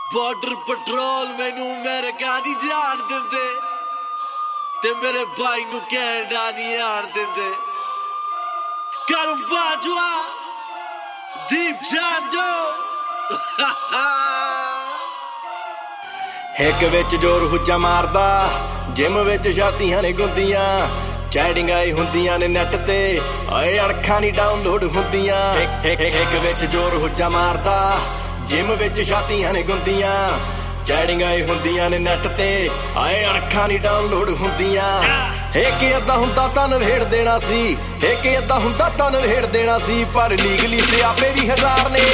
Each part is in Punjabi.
ਬਾਰਡਰ ਪੈਟਰੋਲ ਮੈਨੂੰ ਅਮਰੀਕਾ ਨਹੀਂ ਜਾਣ ਦਿੰਦੇ ਤੇ ਮੇਰੇ ਭਾਈ ਨੂੰ ਕੈਨੇਡਾ ਨਹੀਂ ਆਣ ਦਿੰਦੇ। ਕਰਮ ਬਾਜਵਾ ਦੀਪ ਜਾਂਦੋ ਇੱਕ ਵਿੱਚ ਜ਼ੋਰ ਹੁੱਜਾ ਮਾਰਦਾ, ਜਿਮ ਵਿੱਚ ਛਾਤੀਆਂ ਨੇ ਗੁੰਦੀਆਂ, ਚੈਟਿੰਗਾਂ ਹੀ ਹੁੰਦੀਆਂ ਨੇ ਨੈਟ ਤੇ, ਓਏ ਅਣਖਾਂ ਨਹੀਂ ਡਾਊਨਲੋਡ ਹੁੰਦੀਆਂ। ਇੱਕ ਵਿੱਚ ਜ਼ੋਰ ਹੁੱਜਾ ਮਾਰਦਾ, ਜਿਮ ਵਿੱਚ ਛਾਤੀਆਂ ਨੇ ਗੁੰਦੀਆਂ, ਚੈਟਿੰਗਾਂ ਹੀ ਹੁੰਦੀਆਂ ਨੇ ਨੈਟ ਤੇ, ਓਏ ਅਣਖਾਂ ਨਹੀਂ ਡਾਊਨਲੋਡ ਹੁੰਦੀਆਂ। ਇੱਕ ਅੱਧਾ ਹੁੰਦਾ ਤਾਂ ਨਵੇੜ ਦੇਣਾ ਸੀ, ਇੱਕ ਅੱਧਾ ਹੁੰਦਾ ਤਾਂ ਨਵੇੜ ਦੇਣਾ ਸੀ, ਪਰ ਲੀਗਲੀ ਸਿਆਪੇ ਵੀ ਹਜ਼ਾਰ ਨੇ।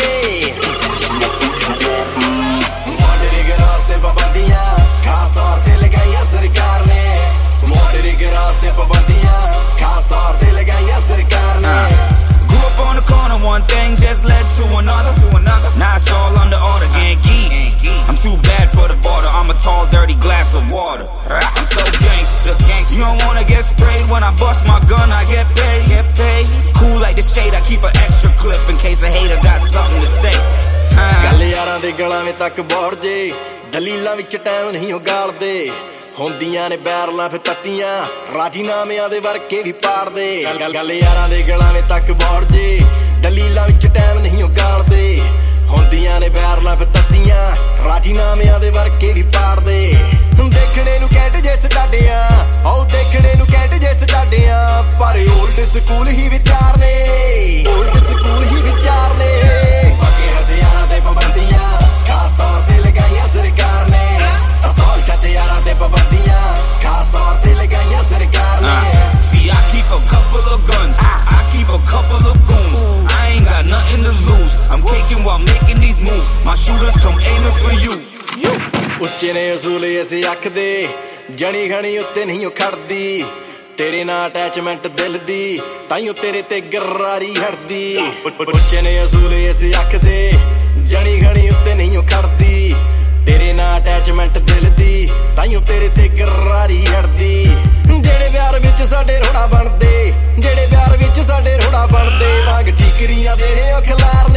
ਪਾਬੰਦੀਆਂ ਖਾਸ ਤੌਰ ਤੇ ਲਗਾਈਆਂ ਸਰਕਾਰ ਨੇ, ਮੋਟਰਿੰਗ ਰਾਸਤੇ ਪਾਬੰਦੀਆਂ ਖਾਸ ਤੌਰ ਤੇ ਲਗਾਈਆਂ ਸਰਕਾਰ ਨੇ। Grew up on the corner, one thing just led to another. Now it's all under order, Yankees. I'm too bad for the border, I'm a tall dirty glass of water. I'm so gangster. You don't wanna get sprayed when I bust my gun, I get paid. Cool like the shade, I keep an extra clip in case a hater got something to say. ਗੱਲ ਯਾਰਾਂ ਦੇ ਗਲਾਂ ਵਿੱਚ ਤੱਕ ਬੋੜ ਜੇ, ਦਲੀਲਾਂ ਵਿੱਚ ਟਾਈਮ ਨਹੀਂ ਉਹ ਗਾਲਦੇ, ਹੁੰਦੀਆਂ ਨੇ ਬੈਰਲਾਂ ਫਿਰ ਤੱਤੀਆਂ, ਰਾਜੀਨਾਮਿਆਂ ਦੇ ਵਰਕੇ ਵੀ ਪਾੜਦੇ। ਗੱਲ ਯਾਰਾਂ ਦੇ ਗਲਾਂ ਵਿੱਚ ਤੱਕ ਬੋੜ ਜੇ, ਦਲੀਲਾਂ ਵਿੱਚ ਟਾਈਮ ਨਹੀਂ ਉਹ ਗਾਲਦੇ, ਹੁੰਦੀਆਂ ਨੇ ਬੈਰਲਾਂ ਫਿਰ ਤੱਤੀਆਂ, ਰਾਜੀਨਾਮਿਆਂ ਦੇ ਵਰਕੇ ਵੀ ਪਾੜਦੇ। ਦੇਖਣੇ ਨੂੰ ਕੈਂਟ ਜੇ ਸਟਾਡਿਆਂ, ਉਹ ਦੇਖਣੇ ਨੂੰ ਕੈਂਟ ਜੇ ਸਟਾਡਿਆਂ, ਪਰ ਓਲਡ ਸਕੂਲ ਹੀ ਵਿਚਾਰ ਨੇ, ਓਲਡ ਸਕੂਲ ਹੀ ਵਿਚਾਰ ਨੇ। ਹਥਿਆਰਾਂ ਤੇ ਪਾਬੰਦੀਆਂ ਖਾਸ ਤੌਰ ਤੇ ਲਗਾਈਆਂ ਸਰਕਾਰ ਨੇ, ਅਸੌਲਟ ਹਥਿਆਰਾਂ ਤੇ ਪਾਬੰਦੀਆਂ ਖਾਸ ਤੌਰ ਤੇ ਲਗਾਈਆਂ ਸਰਕਾਰ ਨੇ। See, I keep a couple of guns, I keep a couple of goons, I ain't got nothing to lose, I'm kicking while making these moves, my shooters come aiming for you. ਉੱਚੇ ਨੇ ਅਸੂਲ ਅਸੀਂ ਆਖਦੇ, ਜਣੀ ਖਣੀ ਉੱਤੇ ਨਹੀਂ ਉਹ ਖੜਦੀ, ਤੇਰੇ ਨਾਲ ਅਟੈਚਮੈਂਟ ਦਿਲ ਦੀ, ਤਾਈਓ ਤੇਰੇ ਤੇ ਗਰਾਰੀ ਹਟਦੀ। ਉੱਚੇ ਨੇ ਅਸੂਲ ਅਸੀਂ ਆਖਦੇ, ਜਣੀ ਖਣੀ ਉੱਤੇ ਨਹੀਂ ਉਹ ਖੜਦੀ, ਤੇਰੇ ਨਾਲ ਅਟੈਚਮੈਂਟ ਦਿਲ ਦੀ, ਤਾਈਓ ਤੇਰੇ ਤੇ ਗਰਾਰੀ ਹਟਦੀ। ਜਿਹੜੇ ਪਿਆਰ ਵਿੱਚ ਸਾਡੇ ਰੋੜਾ ਬਣਦੇ, ਜਿਹੜੇ ਪਿਆਰ ਵਿੱਚ ਸਾਡੇ ਰੋੜਾ ਬਣਦੇ, ਵਾਂਗ ਠੀਕਰੀਆਂ ਦੇਣੇ ਉਹ ਖਿਲਾਰਨੇ।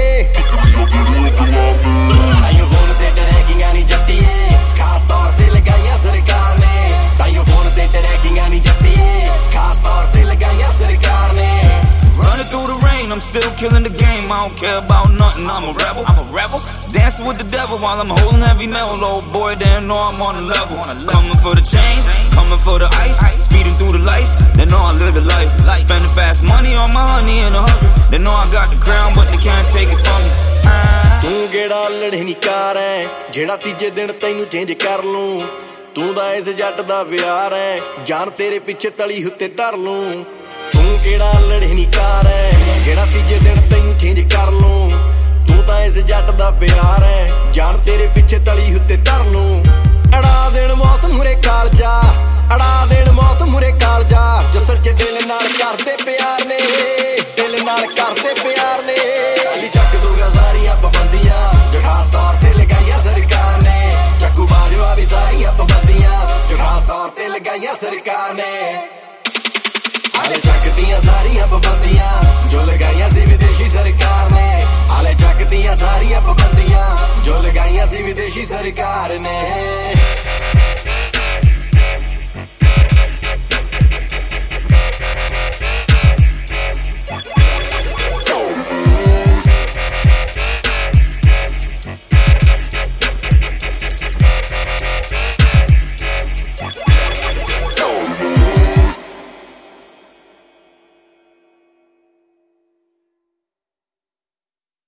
ਤਾਈਓ ਫੋਨ ਤੇ ਟਰੈਕਿੰਗਾਂ ਨਹੀਂ ਜੱਟੀਏ ਖਾਸ ਤੌਰ ਤੇ ਲਗਾਈਆਂ ਸਰਕਾਰ ਨੇ, ਤਾਈਓ ਫੋਨ ਤੇ ਟਰੈਕਿੰਗਾਂ ਨਹੀਂ ਜੱਟੀਏ ਖਾਸ ਤੌਰ ਤੇ ਲਗਾਈਆਂ ਸਰਕਾਰ ਨੇ। Running through the rain, I'm still killing the game, I don't care about nothing, I'm a rebel. Dancing with the devil while I'm holding heavy metal, old boy, they know I'm on the level. Coming for the chains, coming for the ice, speeding through the lights, they know I live the life. Spending fast money on my honey in a hurry, they know I got the crown but they can't take it from me. ਤੂੰ ਕਿਹੜਾ ਲੜੇ ਨੀ ਕਾਰ ਐ, ਜਿਹੜਾ ਤੀਜੇ ਦਿਨ ਤੈਨੂੰ ਚੇਂਜ ਕਰ ਲੂੰ, ਤੂੰ ਦਾ ਇਸ ਜੱਟ ਦਾ ਵਿਆਰ ਐ, ਜਾਨ ਤੇਰੇ ਪਿੱਛੇ ਤਲੀ ਉੱਤੇ ਧਰ ਲੂੰ। ਤੂੰ ਕਿਹੜਾ ਲੜੇ ਨੀ ਕਾਰ ਐ, ਜਿਹੜਾ ਤੀਜੇ ਦਿਨ ਤੈਨੂੰ ਚੇਂਜ ਕਰ ਲੂੰ, ਤੂੰ ਤਾਂ ਇਸ ਜੱਟ ਦਾ ਪਿਆਰ ਐ, ਜਾਨ ਤੇਰੇ ਪਿੱਛੇ ਤਲੀ ਉੱਤੇ ਧਰ ਲੂੰ। ਅੜਾ ਦੇਣ ਮੌਤ ਮੂਰੇ ਕਾਲਜਾ, ਅੜਾ ਦੇਣ ਮੌਤ ਮੂਰੇ ਕਾਲਜਾ, ਜੋ ਸੱਚੇ ਦਿਲ ਨਾਲ ਕਰਦੇ ਪਿਆਰ ਨੇ, ਦਿਲ ਨਾਲ ਕਰਦੇ ਪਿਆਰ ਨੇ। ਅਲੀ ਚੱਕ ਦੂਗਾ ਸਾਰੀਆਂ ਪਾਬੰਦੀਆਂ ਜੋ ਖਾਸ ਤੌਰ ਤੇ ਲਗਾਈਆਂ ਸਰਕਾਰ ਨੇ, ਚੱਕੂ ਬਾਜਵਾ ਵੀ ਸਾਰੀਆਂ ਪਾਬੰਦੀਆਂ ਜੋ ਖਾਸ ਤੌਰ ਤੇ ਲਗਾਈਆਂ ਸਰਕਾਰ ਨੇ। ਆਲੇ ਚੱਕਦੀਆਂ ਸਾਰੀਆਂ ਪਾਬੰਦੀਆਂ ਜੋ ਲਗਾਈਆਂ ਸੀ ਵਿਦੇਸ਼ੀ ਸਰਕਾਰ ਨੇ, ਆਲੇ ਚੱਕਦੀਆਂ ਸਾਰੀਆਂ ਪਾਬੰਦੀਆਂ ਜੋ ਲਗਾਈਆਂ ਸੀ ਵਿਦੇਸ਼ੀ ਸਰਕਾਰ ਨੇ।